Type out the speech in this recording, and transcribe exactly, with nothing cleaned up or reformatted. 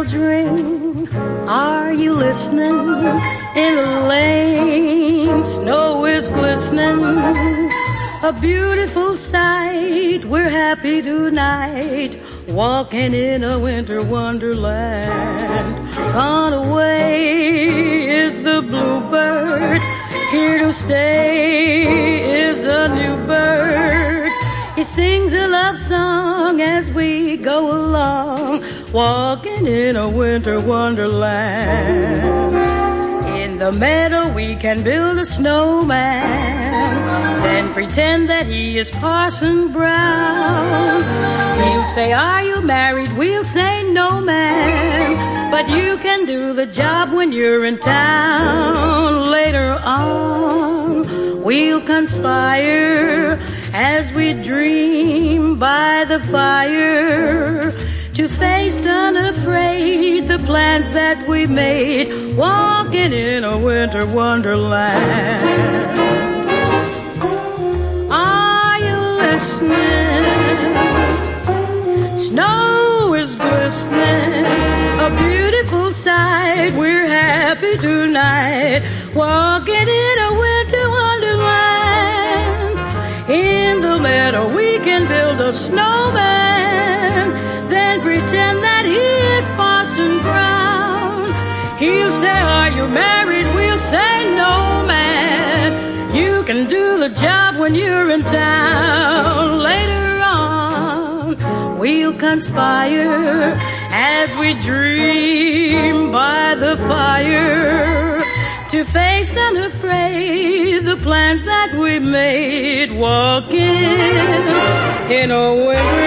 bells ring. Are you listening? In the lane, snow is glistening. A beautiful sight, we're happy tonight, walking in a winter wonderland. Gone away is the bluebird, here to stay is a new bird. He sings a love song as we go along, walking in a winter wonderland. In the meadow we can build a snowman, then pretend that he is Parson Brown. He'll say, are you married? We'll say, no, ma'am. But you can do the job when you're in town. Later on, we'll conspire as we dream by the fire, to face unafraid the plans that we made, walking in a winter wonderland. Are you listening? Snow is glistening, a beautiful sight. We're happy tonight, walking in a winter wonderland. In the meadow we can build a snowman, then pretend that he is Parson Brown. He'll say, are you married? We'll say, no, man. You can do the job when you're in town. Later on, we'll conspire as we dream by the fire, to face unafraid the plans that we made, walking in a winter